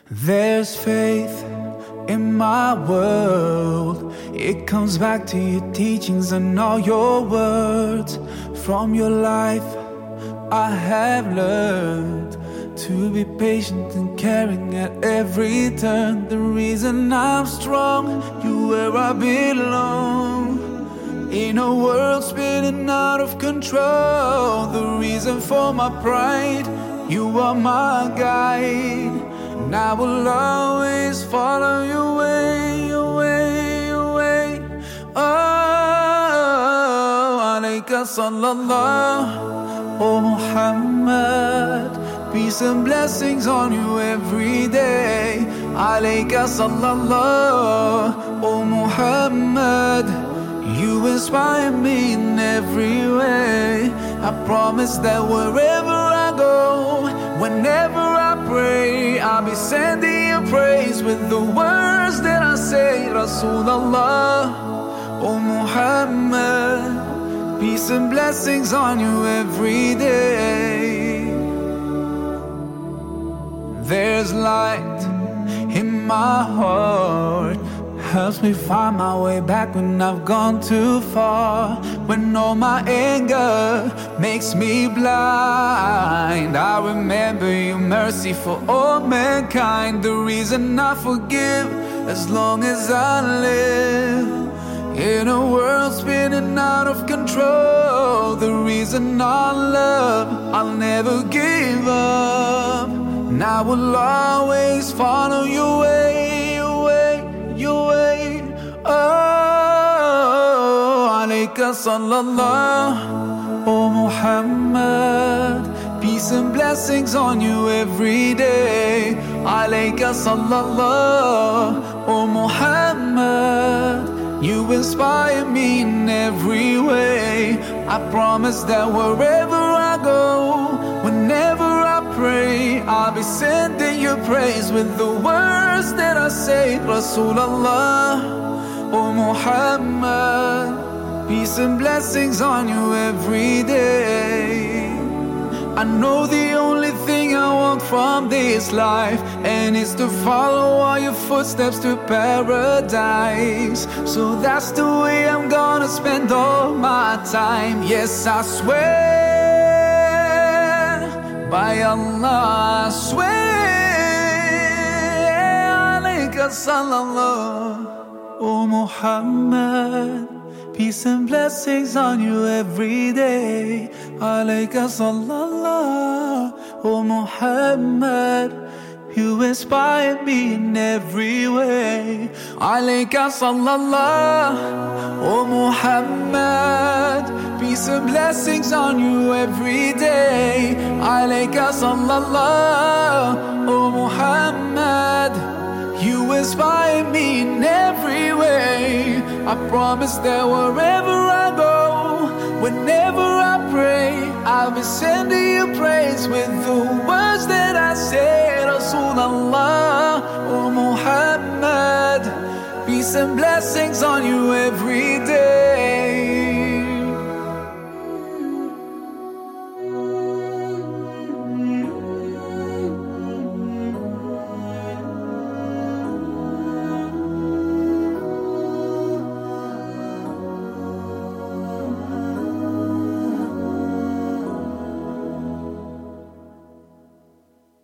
There's faith in my world. It comes back to your teachings and all your words. From your life I have learned to be patient and caring at every turn. The reason I'm strong, you where I belong. In a world spinning out of control, the reason for my pride, you are my guide. And I will always follow your way, your way, your way. Oh, alayka sallallahu, oh Muhammad. Peace and blessings on you every day. Alayka sallallahu, oh Muhammad. You inspire me in every way. I promise that wherever I go, whenever I pray, I'll be sending you praise with the words that I say. Rasulullah, oh Muhammad. Peace and blessings on you every day. There's light in my heart, helps me find my way back when I've gone too far. When all my anger makes me blind, I remember your mercy for all mankind. The reason I forgive as long as I live. In a world spinning out of control, the reason I love, I'll never give up. And I will always follow your way, your way, your way. Oh, alayka sallallahu, oh Muhammad. Peace and blessings on you every day. Alayka sallallahu, oh Muhammad. You inspire me in every way. I promise that wherever I go, whenever I pray, I'll be sending you praise with the words that I say. Rasulullah, oh Muhammad. Peace and blessings on you every day. I know the only thing I want from this life, and it's to follow all your footsteps to paradise. So that's the way I'm gonna spend all my time. Yes, I swear, by Allah I swear. Alayka sallallahu, oh Muhammad. Peace and blessings on you every day. Alayka sallallahu, oh Muhammad. You inspire me in every way. Alayka sallallahu, oh Muhammad. Peace and blessings on you every day. Alayka sallallahu, oh Muhammad. You inspire me in every way. I promise that wherever I go, whenever I pray, I'll be sending you praise with the words that I say. Rasulullah, oh Muhammad. Peace and blessings on you every day.